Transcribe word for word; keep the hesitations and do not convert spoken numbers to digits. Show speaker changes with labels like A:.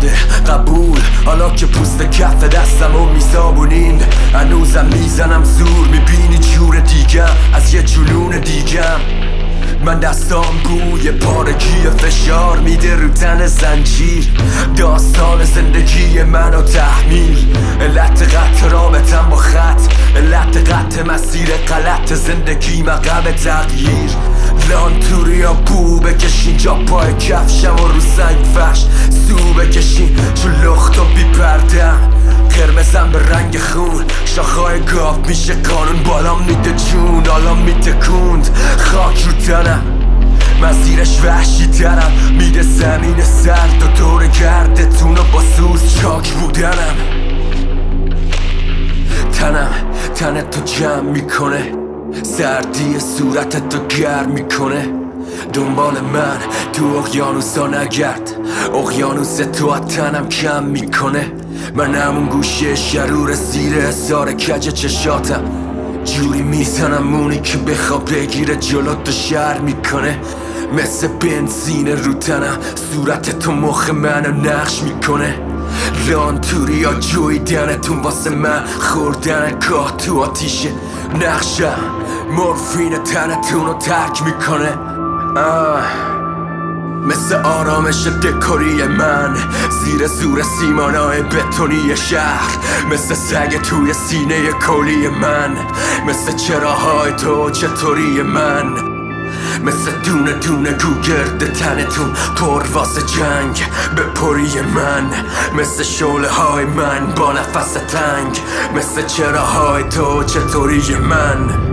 A: داده قبول، حالا که پوست کف دستم و میزابونین هنوزم میزنم زور، میبینی جور دیگم از یه جنون دیگم. من دستام بوی پارگی فشار میده رو تن زنجیر، داستان زندگی منو تحمیل، علت قطع رابطم با خط، علت قطع مسیر غلط زندگی مقام تغییر. لانتوریا بو بکشین جا پای کفشم و رو سنگ فرش سو بکشین چون لختم بی پردم، قرمزم به رنگ خون، شاخهای گاف میشه قانون، بالام میده جون حالا میتکوند خاک رو تنم، مسیرش وحشی ترم، میده زمین سرد و دور گردتون و با سوز چاک بودنم. تنم تنت تو جمع میکنه، سردی صورتت تو گرم میکنه، دنبال من تو اقیانوسا نگرد، اقیانوس تو از تنم کم میکنه. من همون گوشه شرور زیر حسار کج چشاتم، جوری میزنم مونی که بخواب بگیره جلوت تو شر میکنه، مثل بنزین رو تنم صورت تو مخ منو نقش میکنه. لانتوریا جویدنتون واسه من خوردن گاه تو آتیشه، نقشم مورفین تنتون رو ترک میکنه. آه. مثل آرامش دکوری من زیر زور سیمانای بتونی شهر، مثل سگ توی سینه کولی من، مثل چراهای تو چطوری من، مثل دونه دونه گوگرد تنتون پر واسه جنگ به پری من، مثل شعله های من با نفس تنگ، مثل چراهای تو چطوری من.